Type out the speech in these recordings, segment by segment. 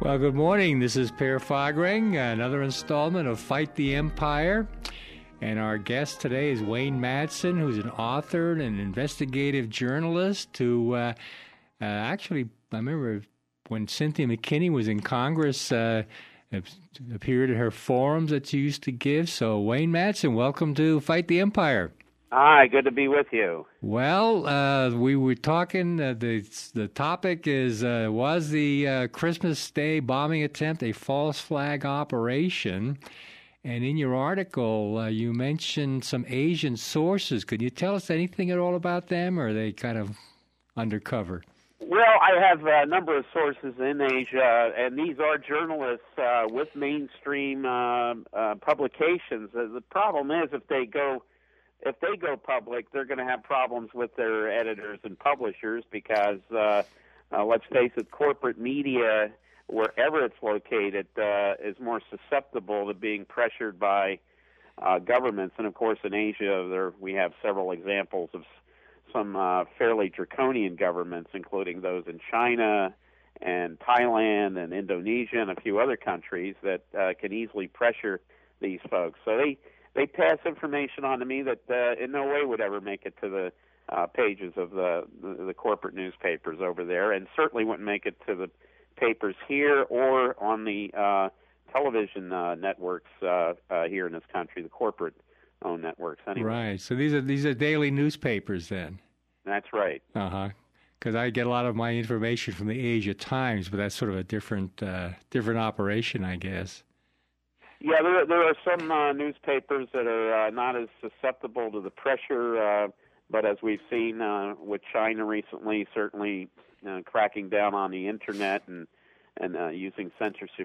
Well, good morning. This is Per Fagereng, another installment of Fight the Empire. And our guest today is Wayne Madsen, who's an author and an investigative journalist who actually, I remember when Cynthia McKinney was in Congress, appeared at her forums that she used to give. So, Wayne Madsen, welcome to Fight the Empire. Hi, good to be with you. Well, we were talking, the topic is, was the Christmas Day bombing attempt a false flag operation? And in your article, you mentioned some Asian sources. Could you tell us anything at all about them, or are they kind of undercover? Well, I have a number of sources in Asia, and these are journalists with mainstream publications. The problem is if they go public, they're going to have problems with their editors and publishers because, let's face it, corporate media, wherever it's located, is more susceptible to being pressured by governments. And, of course, in Asia, we have several examples of some fairly draconian governments, including those in China and Thailand and Indonesia and a few other countries that can easily pressure these folks. So they pass information on to me that in no way would ever make it to the pages of the corporate newspapers over there, and certainly wouldn't make it to the papers here or on the television networks here in this country, the corporate-owned networks. Anyway. Right. So these are daily newspapers then. That's right. Because I get a lot of my information from the Asia Times, but that's sort of a different operation, I guess. Yeah, there are some newspapers that are not as susceptible to the pressure, but as we've seen with China recently, certainly cracking down on the internet and using censorship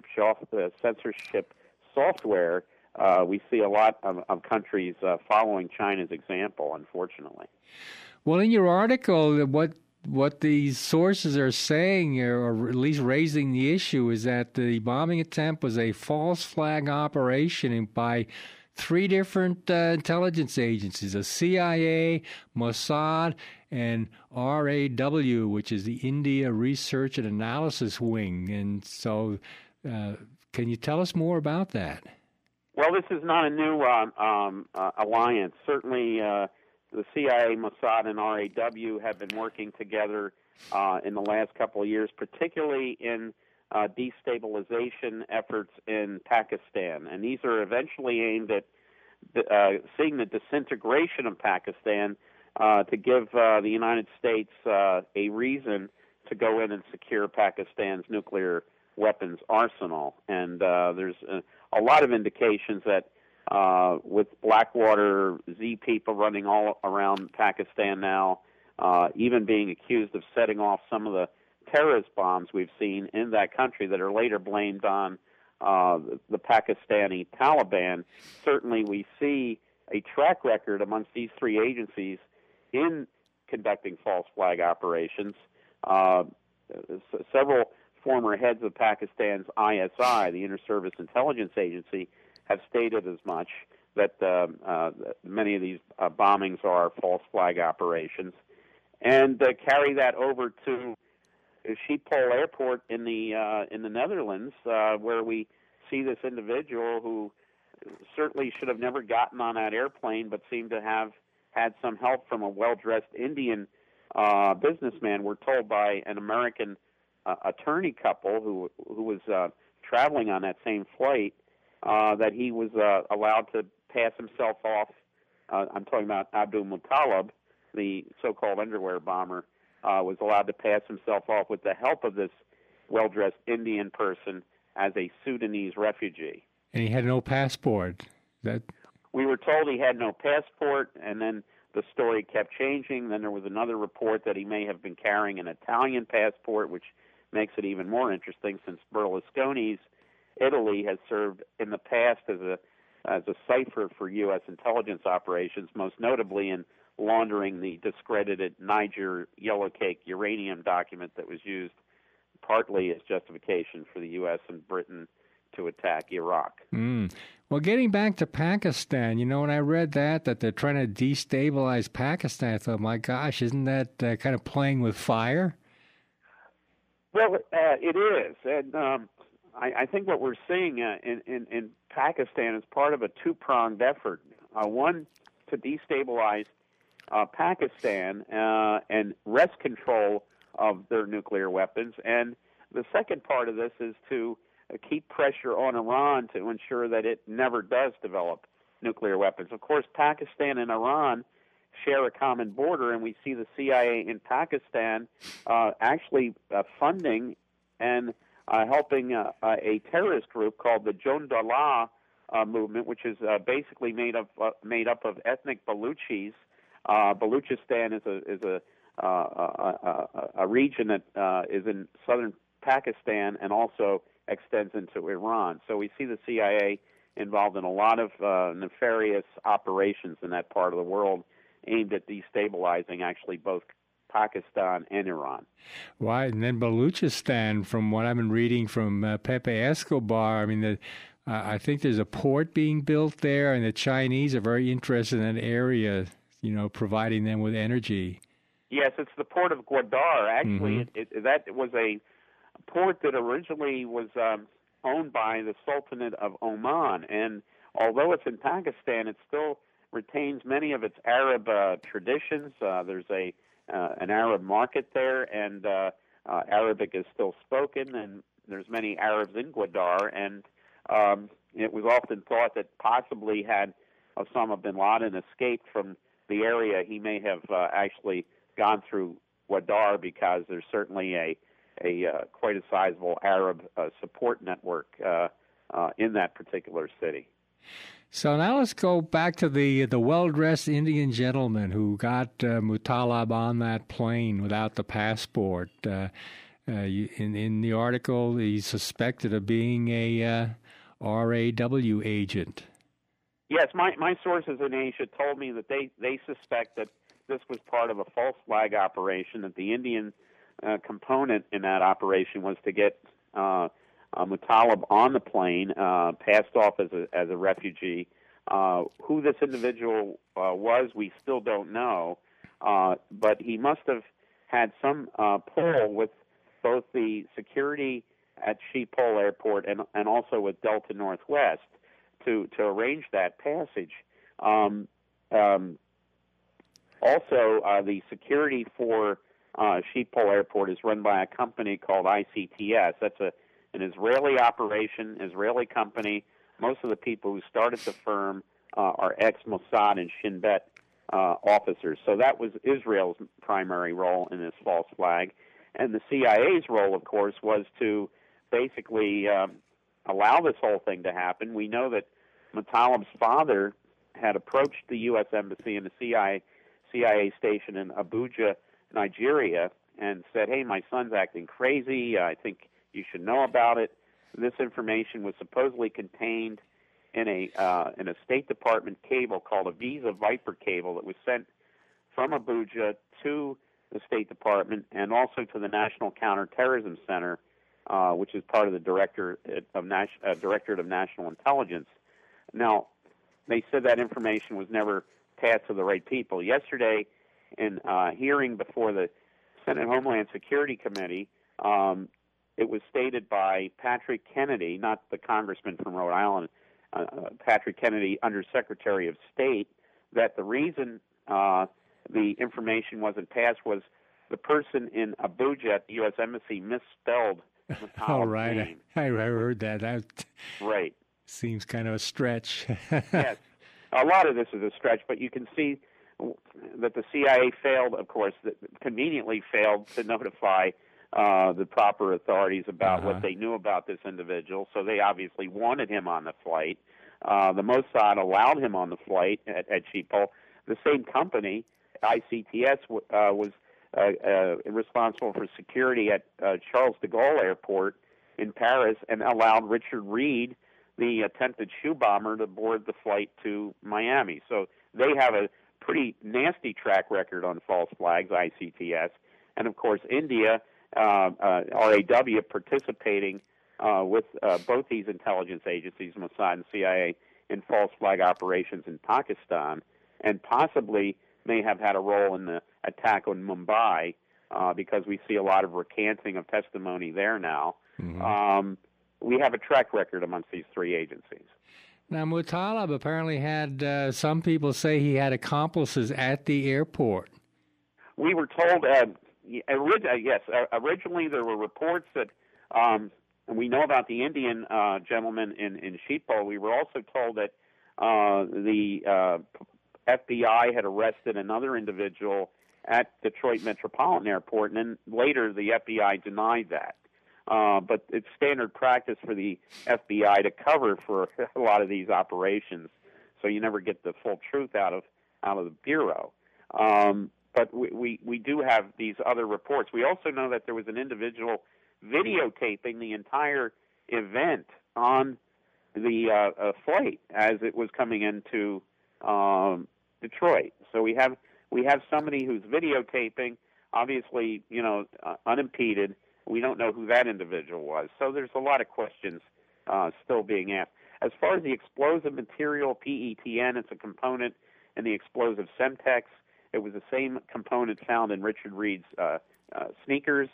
software, we see a lot of countries following China's example, unfortunately. Well, in your article, what these sources are saying, or at least raising the issue, is that the bombing attempt was a false flag operation by three different intelligence agencies, the CIA, Mossad, and RAW, which is the India Research and Analysis Wing. And so can you tell us more about that? Well, this is not a new alliance. Certainly the CIA, Mossad, and RAW have been working together in the last couple of years, particularly in destabilization efforts in Pakistan. And these are eventually aimed at seeing the disintegration of Pakistan to give the United States a reason to go in and secure Pakistan's nuclear weapons arsenal. And there's a lot of indications that with Blackwater Z people running all around Pakistan now, even being accused of setting off some of the terrorist bombs we've seen in that country that are later blamed on the Pakistani Taliban. Certainly we see a track record amongst these three agencies in conducting false flag operations. Several former heads of Pakistan's ISI, the Inter-Service Intelligence Agency, have stated as much, that many of these bombings are false flag operations, and carry that over to Schiphol Airport in the Netherlands, where we see this individual who certainly should have never gotten on that airplane, but seemed to have had some help from a well-dressed Indian businessman. We're told by an American attorney couple who was traveling on that same flight, that he was allowed to pass himself off. I'm talking about Abdul Muttalib, the so-called underwear bomber, was allowed to pass himself off with the help of this well-dressed Indian person as a Sudanese refugee. And he had no passport. We were told he had no passport, and then the story kept changing. Then there was another report that he may have been carrying an Italian passport, which makes it even more interesting since Berlusconi's Italy has served in the past as a cipher for U.S. intelligence operations, most notably in laundering the discredited Niger yellowcake uranium document that was used partly as justification for the U.S. and Britain to attack Iraq. Well, getting back to Pakistan, when I read that they're trying to destabilize Pakistan, I thought, my gosh, isn't that kind of playing with fire? Well, it is, and I think what we're seeing in Pakistan is part of a two-pronged effort. One, to destabilize Pakistan and wrest control of their nuclear weapons, and the second part of this is to keep pressure on Iran to ensure that it never does develop nuclear weapons. Of course, Pakistan and Iran share a common border, and we see the CIA in Pakistan actually funding and helping a terrorist group called the Jundullah movement, which is basically made up of ethnic Baluchis. Baluchistan is a region that is in southern Pakistan and also extends into Iran. So we see the CIA involved in a lot of nefarious operations in that part of the world aimed at destabilizing actually both Pakistan and Iran. Why? And then Baluchistan, from what I've been reading from Pepe Escobar, I mean, I think there's a port being built there, and the Chinese are very interested in that area, providing them with energy. Yes, it's the port of Gwadar. Actually, that was a port that originally was owned by the Sultanate of Oman, and although it's in Pakistan, it still retains many of its Arab traditions. There's an Arab market there, and Arabic is still spoken, and there's many Arabs in Gwadar, and it was often thought that possibly had Osama bin Laden escaped from the area, he may have actually gone through Gwadar, because there's certainly a quite a sizable Arab support network in that particular city. So now let's go back to the well-dressed Indian gentleman who got Muttalib on that plane without the passport. In the article, he's suspected of being a RAW agent. Yes, my sources in Asia told me that they suspect that this was part of a false flag operation, that the Indian component in that operation was to get Muttalib on the plane, passed off as a refugee. Who this individual was, we still don't know, but he must have had some pull with both the security at Schiphol Airport and also with Delta Northwest to arrange that passage. Also, the security for Schiphol Airport is run by a company called ICTS. That's an Israeli operation, Israeli company. Most of the people who started the firm are ex-Mossad and Shin Bet officers. So that was Israel's primary role in this false flag. And the CIA's role, of course, was to basically allow this whole thing to happen. We know that Muttalib's father had approached the U.S. Embassy and the CIA station in Abuja, Nigeria, and said, "Hey, my son's acting crazy. I think you should know about it." This information was supposedly contained in a State Department cable called a Visa Viper cable that was sent from Abuja to the State Department and also to the National Counterterrorism Center, which is part of the Directorate of National Intelligence. Now, they said that information was never passed to the right people. Yesterday, in hearing before the Senate Homeland Security Committee, it was stated by Patrick Kennedy, not the congressman from Rhode Island, Patrick Kennedy, Undersecretary of State, that the reason the information wasn't passed was the person in Abuja at the U.S. Embassy misspelled Muttalib's name. I heard that. That right. Seems kind of a stretch. Yes. A lot of this is a stretch, but you can see that the CIA failed, of course, conveniently failed to notify the proper authorities about what they knew about this individual, so they obviously wanted him on the flight. The Mossad allowed him on the flight at Schiphol. The same company, ICTS, was responsible for security at Charles de Gaulle Airport in Paris and allowed Richard Reed, the attempted shoe bomber, to board the flight to Miami. So they have a pretty nasty track record on false flags, ICTS. And, of course, India, RAW, participating with both these intelligence agencies, Mossad and CIA, in false flag operations in Pakistan, and possibly may have had a role in the attack on Mumbai because we see a lot of recanting of testimony there now. We have a track record amongst these three agencies. Now, Mutallab apparently had, some people say he had accomplices at the airport. We were told, originally there were reports that, and we know about the Indian gentleman in Sheepole. We were also told that the FBI had arrested another individual at Detroit Metropolitan Airport, and then later the FBI denied that. But it's standard practice for the FBI to cover for a lot of these operations, so you never get the full truth out of the Bureau. But we do have these other reports. We also know that there was an individual videotaping the entire event on the flight as it was coming into Detroit. So we have somebody who's videotaping, obviously, unimpeded. We don't know who that individual was. So there's a lot of questions still being asked. As far as the explosive material, PETN, it's a component in the explosive Semtex. It was the same component found in Richard Reed's sneakers.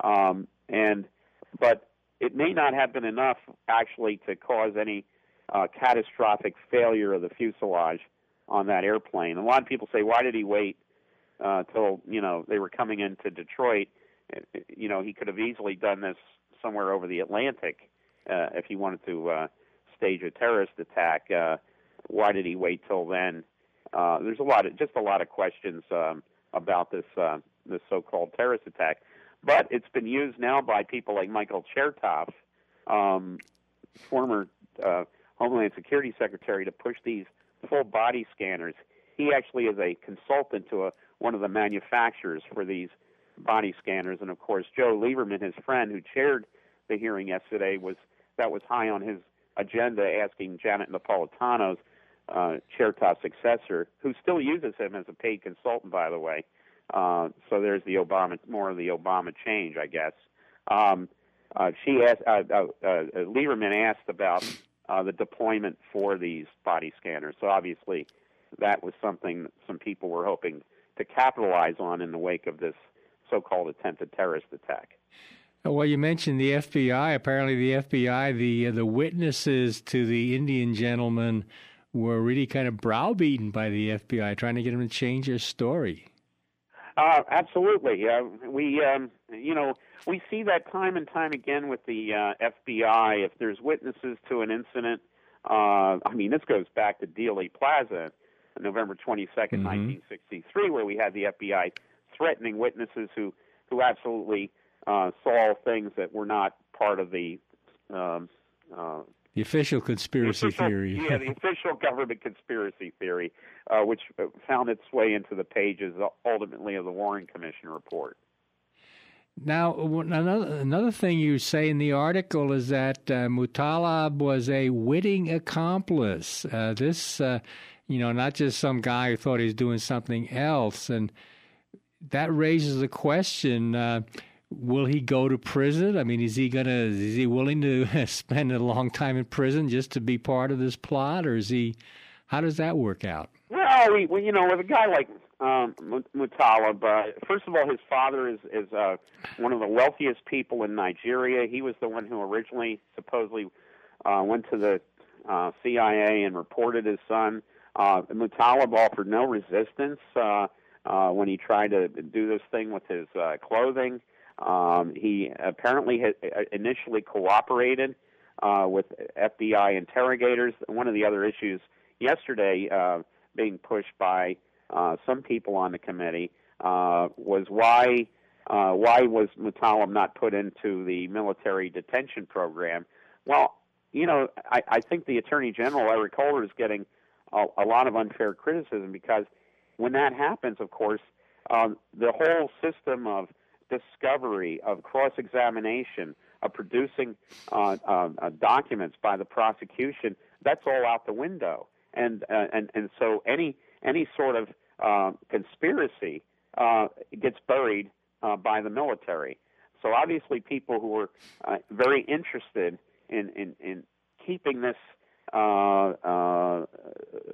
But it may not have been enough, actually, to cause any catastrophic failure of the fuselage on that airplane. A lot of people say, why did he wait till they were coming into Detroit? He could have easily done this somewhere over the Atlantic if he wanted to stage a terrorist attack. Why did he wait till then? There's a lot of questions about this so-called terrorist attack. But it's been used now by people like Michael Chertoff, former Homeland Security Secretary, to push these full body scanners. He actually is a consultant to one of the manufacturers for these body scanners, and of course Joe Lieberman, his friend who chaired the hearing yesterday, was high on his agenda, asking Janet Napolitano's Chertoff's successor, who still uses him as a paid consultant, by the way. So there's more of the Obama change, I guess. She asked, Lieberman asked about the deployment for these body scanners. So obviously that was something that some people were hoping to capitalize on in the wake of this so-called attempted terrorist attack. Well, you mentioned the FBI. Apparently the FBI, the witnesses to the Indian gentleman were really kind of browbeaten by the FBI, trying to get them to change their story. Absolutely. We see that time and time again with the FBI. If there's witnesses to an incident, this goes back to Dealey Plaza, November 22nd, 1963, where we had the FBI threatening witnesses who absolutely saw things that were not part of the official conspiracy theory. Yeah, the official government conspiracy theory, which found its way into the pages, ultimately, of the Warren Commission report. Now, another thing you say in the article is that Mutallab was a witting accomplice. Not just some guy who thought he was doing something else. And that raises the question, will he go to prison? I mean, is he willing to spend a long time in prison just to be part of this plot, or how does that work out? Well, with a guy like Mutallab, first of all, his father is one of the wealthiest people in Nigeria. He was the one who originally supposedly went to the CIA and reported his son. Mutallab offered no resistance when he tried to do this thing with his clothing. He apparently had initially cooperated with FBI interrogators. One of the other issues yesterday being pushed by some people on the committee was why was Mutallab not put into the military detention program? Well, I think the Attorney General, Eric Holder, is getting a lot of unfair criticism, because when that happens, of course, the whole system of discovery, of cross-examination, of producing documents by the prosecution, that's all out the window. And so any sort of conspiracy gets buried by the military. So obviously people who were very interested in keeping this to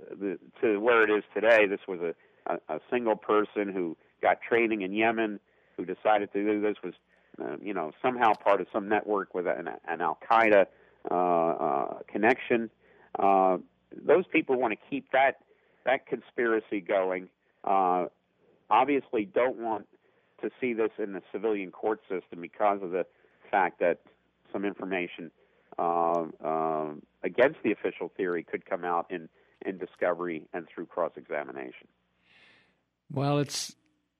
where it is today. This was a single person who got training in Yemen, who decided to do this was, somehow part of some network with an Al Qaeda connection. Those people want to keep that conspiracy going. Obviously, don't want to see this in the civilian court system because of the fact that some information against the official theory could come out in discovery and through cross-examination. Well, is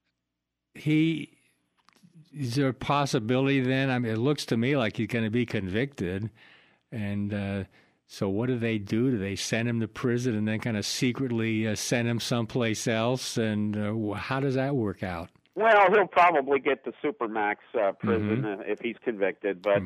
there a possibility then? I mean, it looks to me like he's going to be convicted. And so what do they do? Do they send him to prison and then kind of secretly send him someplace else? And how does that work out? Well, he'll probably get the supermax prison if he's convicted. But,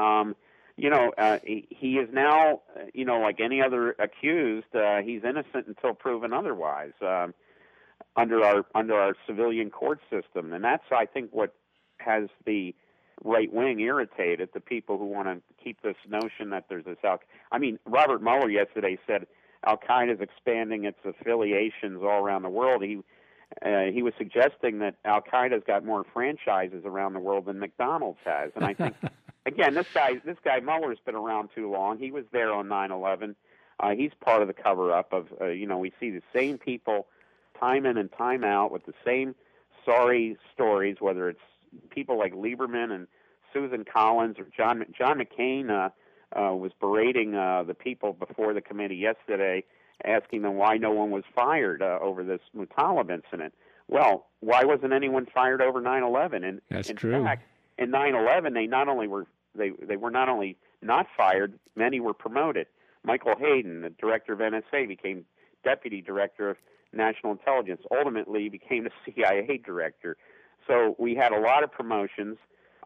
he is now, like any other accused, he's innocent until proven otherwise under our civilian court system. And that's, I think, what has the right wing irritated, the people who want to keep this notion that there's this Robert Mueller yesterday said Al Qaeda is expanding its affiliations all around the world. He was suggesting that Al Qaeda's got more franchises around the world than McDonald's has, and I think again this guy Mueller's been around too long. He was there on 9/11. He's part of the cover-up of we see the same people time in and time out with the same sorry stories, whether it's people like Lieberman and Susan Collins or John McCain was berating the people before the committee yesterday, asking them why no one was fired over this Muttalib incident. Well, why wasn't anyone fired over 9/11? And that's in true. fact, in 9/11, they were not only not fired, many were promoted. Michael Hayden, the director of NSA, became deputy director of national intelligence. Ultimately, became the CIA director. So we had a lot of promotions,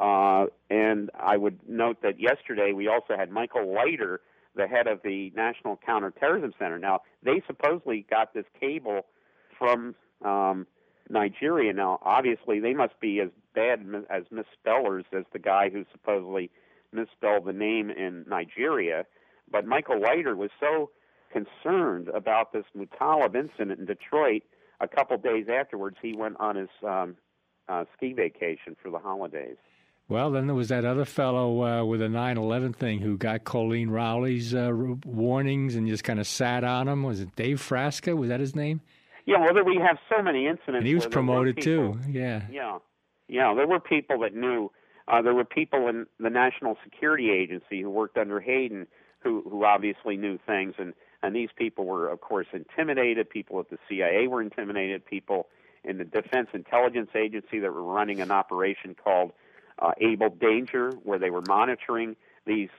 and I would note that yesterday we also had Michael Leiter, the head of the National Counterterrorism Center. Now, they supposedly got this cable from Nigeria. Now, obviously, they must be as bad as misspellers as the guy who supposedly misspelled the name in Nigeria. But Michael Leiter was so concerned about this Muttalib incident in Detroit, a couple days afterwards, he went on his ski vacation for the holidays. Well, then there was that other fellow with the 9/11 thing who got Colleen Rowley's warnings and just kind of sat on them. Was it Dave Frasca? Was that his name? Yeah, well, we have so many incidents. And he was promoted too. Yeah. Yeah. There were people that knew. There were people in the National Security Agency who worked under Hayden who obviously knew things, and these people were, of course, intimidated. People at the CIA were intimidated. People in the Defense Intelligence Agency that were running an operation called Able Danger, where they were monitoring these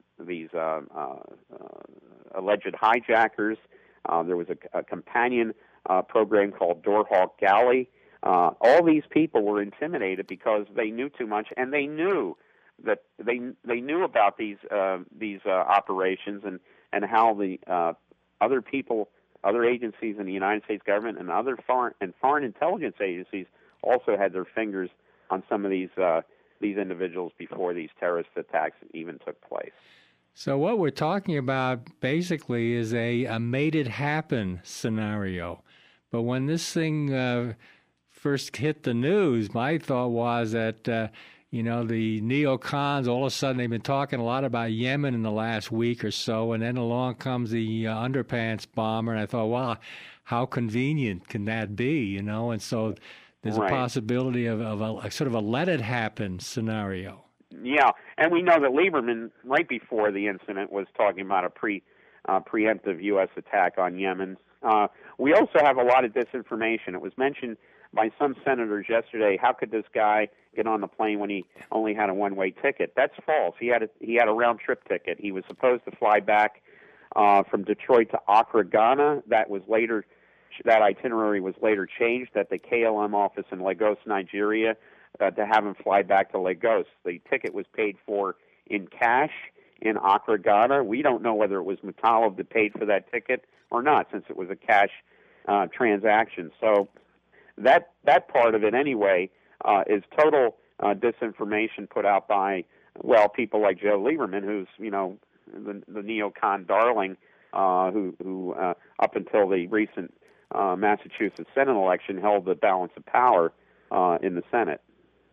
alleged hijackers. There was a companion program called Doorhawk Galley. All these people were intimidated because they knew too much, and they knew that they knew about these operations and how the other people, other agencies in the United States government and other foreign intelligence agencies also had their fingers on some of these individuals before these terrorist attacks even took place. So what we're talking about basically is a made it happen scenario. But when this thing first hit the news, my thought was that the neocons, all of a sudden they've been talking a lot about Yemen in the last week or so, and then along comes the underpants bomber, and I thought, wow, how convenient can that be, And so there's a possibility of a sort of a let it happen scenario. Yeah, and we know that Lieberman, right before the incident, was talking about a preemptive U.S. attack on Yemen. We also have a lot of disinformation. It was mentioned by some senators yesterday, how could this guy get on the plane when he only had a one-way ticket? That's false. He had a round-trip ticket. He was supposed to fly back from Detroit to Accra, Ghana. That itinerary was later changed at the KLM office in Lagos, Nigeria, to have him fly back to Lagos. The ticket was paid for in cash in Accra, Ghana. We don't know whether it was Muttalib that paid for that ticket or not, since it was a cash transaction. So that part of it, anyway, is total disinformation put out by, people like Joe Lieberman, who's the neocon darling, who up until the recent Massachusetts Senate election held the balance of power in the Senate.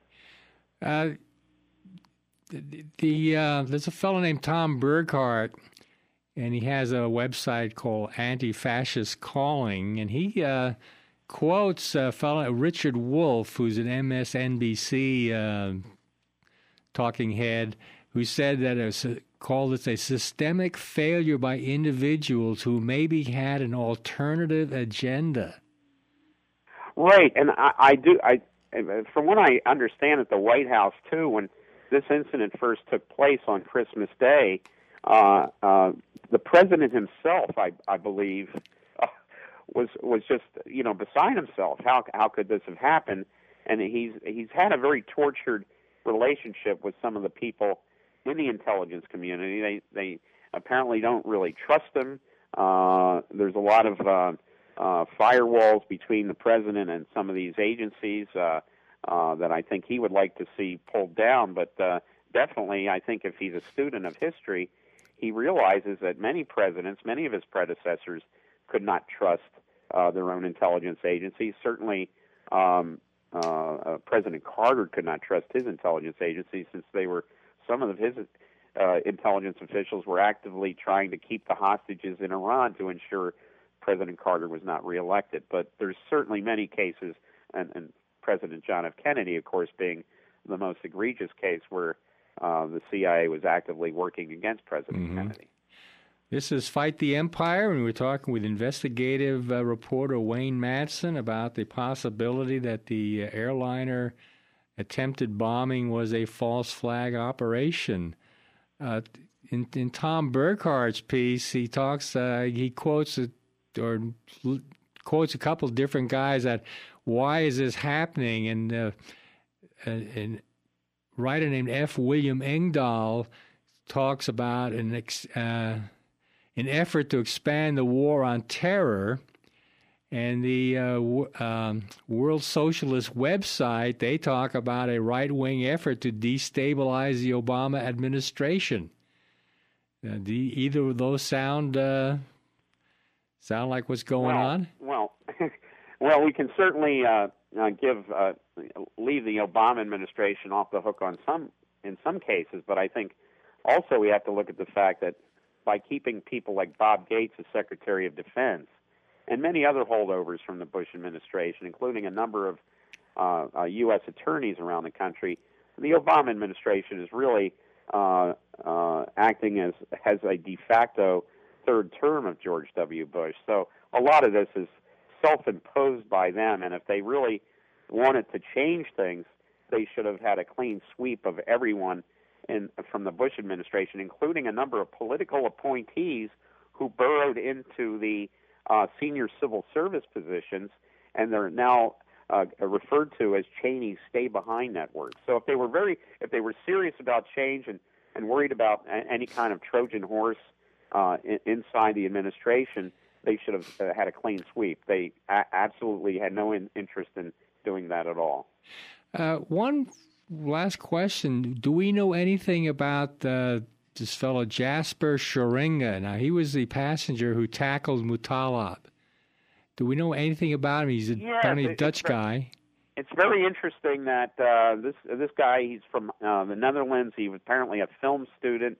There's a fellow named Tom Burghardt, and he has a website called Anti-Fascist Calling, and he quotes a fellow Richard Wolff, who's an MSNBC talking head, who said that called it a systemic failure by individuals who maybe had an alternative agenda. Right, and I from what I understand at the White House too, when this incident first took place on Christmas Day, the president himself, I believe, was just beside himself. How could this have happened? And he's had a very tortured relationship with some of the people in the intelligence community. They apparently don't really trust him. There's a lot of firewalls between the president and some of these agencies that I think he would like to see pulled down. But definitely, I think if he's a student of history, he realizes that many presidents, many of his predecessors, could not trust their own intelligence agencies. Certainly, President Carter could not trust his intelligence agencies, since some of his intelligence officials were actively trying to keep the hostages in Iran to ensure President Carter was not reelected. But there's certainly many cases, and President John F. Kennedy, of course, being the most egregious case, where the CIA was actively working against President Kennedy. This is Fight the Empire, and we're talking with investigative reporter Wayne Madsen about the possibility that the airliner attempted bombing was a false flag operation. In Tom Burghardt's piece, he talks, he quotes a couple of different guys that why is this happening, and a writer named F. William Engdahl talks about an effort to expand the war on terror, and the World Socialist website, they talk about a right-wing effort to destabilize the Obama administration. Do either of those sound like what's going on? Well, we can certainly leave the Obama administration off the hook in some cases, but I think also we have to look at the fact that by keeping people like Bob Gates as Secretary of Defense and many other holdovers from the Bush administration, including a number of U.S. attorneys around the country, the Obama administration is really acting as a de facto third term of George W. Bush. So a lot of this is self-imposed by them, and if they really wanted to change things, they should have had a clean sweep of everyone from the Bush administration, including a number of political appointees who burrowed into the senior civil service positions, and they're now referred to as Cheney's stay-behind network. So if they were serious about change and worried about any kind of Trojan horse inside the administration, they should have had a clean sweep. They absolutely had no interest in doing that at all. One last question. Do we know anything about this fellow Jasper Schuringa? Now, he was the passenger who tackled Muttalib. Do we know anything about him? He's apparently a Dutch guy. It's very interesting that this guy, he's from the Netherlands. He was apparently a film student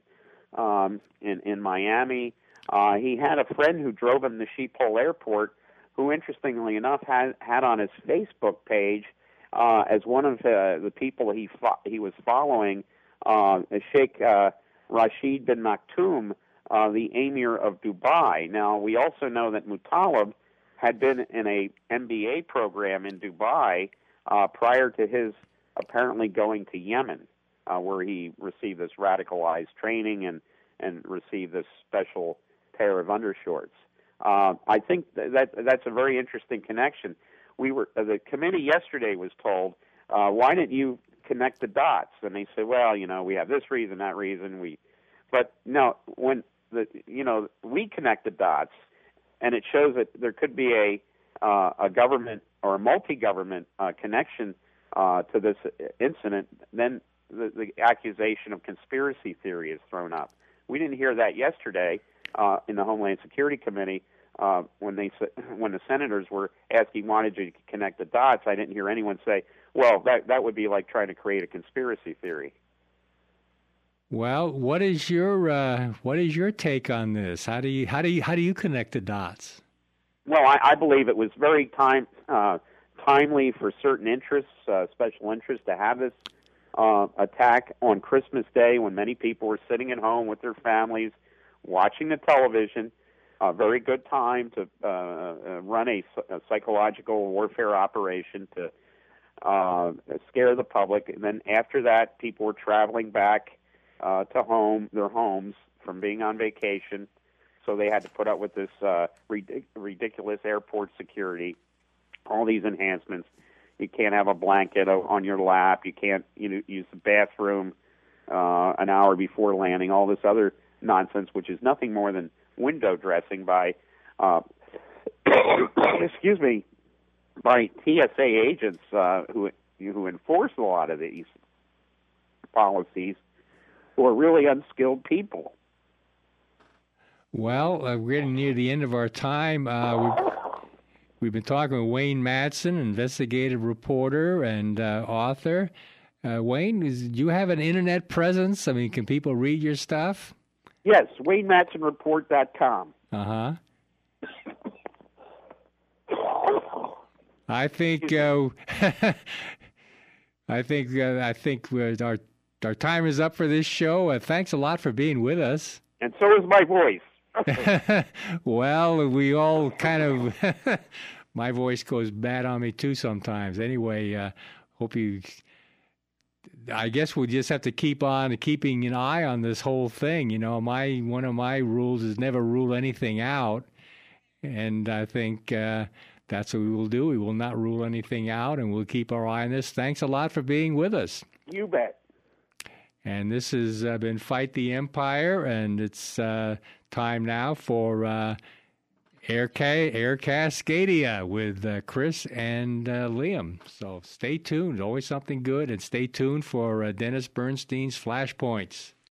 in Miami. He had a friend who drove him to Schiphol Airport, who, interestingly enough, had on his Facebook page as one of the people he was following, Sheikh Rashid bin Maktoum, the Emir of Dubai. Now, we also know that Muttalib had been in a MBA program in Dubai prior to his apparently going to Yemen, where he received this radicalized training and received this special pair of undershorts. I think that's a very interesting connection. The committee yesterday was told, why didn't you connect the dots? And they said, well, we have this reason, that reason. But no, when we connect the dots, and it shows that there could be a government or a multi-government connection to this incident, then the accusation of conspiracy theory is thrown up. We didn't hear that yesterday in the Homeland Security Committee when the senators were asking why did you connect the dots. I didn't hear anyone say, Well, that would be like trying to create a conspiracy theory. Well, what is your take on this? How do you connect the dots? Well, I believe it was very timely for certain interests, special interests, to have this attack on Christmas Day when many people were sitting at home with their families, watching the television. A very good time to run a psychological warfare operation to scare the public. And then after that, people were traveling back to their homes from being on vacation, so they had to put up with this ridiculous airport security, all these enhancements. You can't have a blanket on your lap. You can't use the bathroom an hour before landing. All this other nonsense, which is nothing more than window dressing by, excuse me, by TSA agents who enforce a lot of these policies, who are really unskilled people. Well, we're getting near the end of our time. We've been talking with Wayne Madsen, investigative reporter and author. Wayne, do you have an internet presence? I mean, can people read your stuff? Yes, WayneMadsenReport.com. Uh-huh. I think our time is up for this show. Thanks a lot for being with us. And so is my voice. Well, we all kind of my voice goes bad on me too sometimes. Anyway, I guess we'll just have to keep on keeping an eye on this whole thing. One of my rules is never rule anything out, and I think that's what we will do. We will not rule anything out, and we'll keep our eye on this. Thanks a lot for being with us. You bet. And this has been Fight the Empire, and it's time now for Air Cascadia with Chris and Liam. So stay tuned. Always something good, and stay tuned for Dennis Bernstein's Flashpoints.